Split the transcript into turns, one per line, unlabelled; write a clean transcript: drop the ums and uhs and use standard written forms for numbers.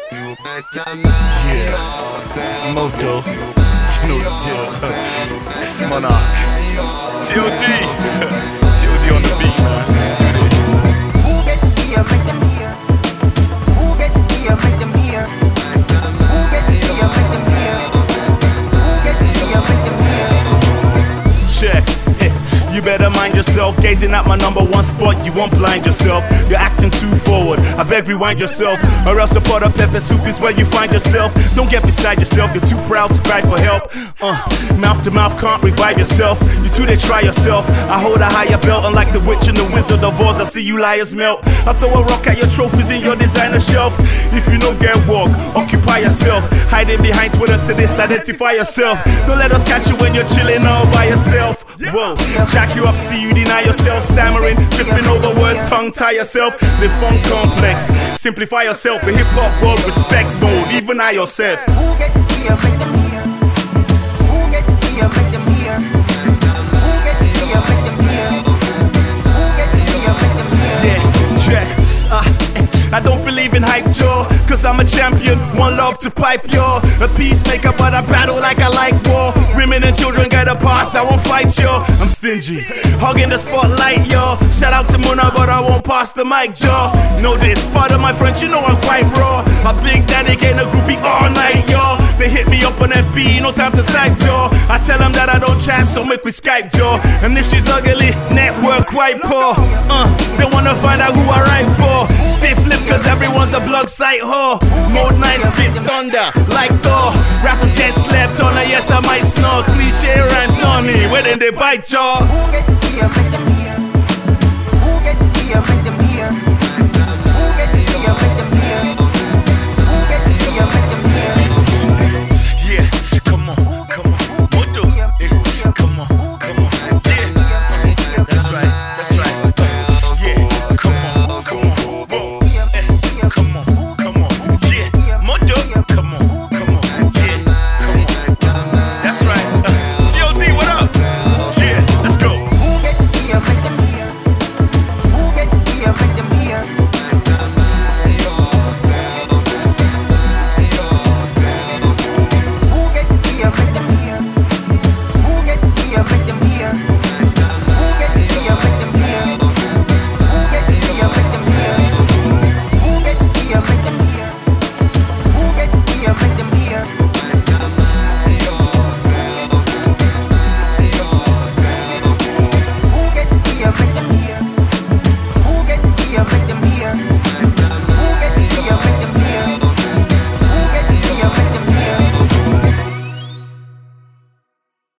Yeah, it's Moto. You know the deal. It's Monarch. TLD. TLD on the beat, man. Let's do this.
Who get here, make them hear. Who get here, make them hear. Who get here, make them hear. Who get here, make them hear.
Check. You better mind yourself, gazing at my number one spot, you won't blind yourself. You're acting too forward, I beg rewind yourself. Or else a pot of pepper soup is where you find yourself. Don't get beside yourself, you're too proud to cry for help. Mouth to mouth can't revive yourself. You two they try yourself. I hold a higher belt, unlike the witch and the wizard of Oz. I see you liars melt. I throw a rock at your trophies in your designer shelf. If you don't get walk, occupy yourself. Hiding behind Twitter to disidentify yourself. Don't let us catch you when you're chilling all by yourself. Whoa, jack you up, see you deny yourself. Stammering, tripping over words, tongue tie yourself. The funk complex, simplify yourself. The hip hop world respects mode, even I yourself.
Who get here, make them hear. Who get here, make them hear. Who get here, make them hear. Who get here, make them hear.
Yeah, check. I don't believe in hype, Joe, cause I'm a champion, one love to pipe, yo. A peacemaker, but I battle like I like war. Women and children get a pass, I won't fight, yo. I'm stingy, hogging the spotlight, yo. Shout out to Muna, but I won't pass the mic, Joe. Know this, part of my French, you know I'm quite raw. My big daddy getting a groupie all night, yo. They hit me up on FB, no time to type, Joe. I tell them that I don't chat, so make we Skype, Joe. And if she's ugly, network quite poor. They wanna find out who I write for. Stiff lip, cause everyone's a blog site whore. Mode nice, spit thunder, like Thor. Rappers get slept on, yes I might snore. Cliche rhymes, know me, where then they bite, y'all.
Who get here, make them hear. Who get here, make them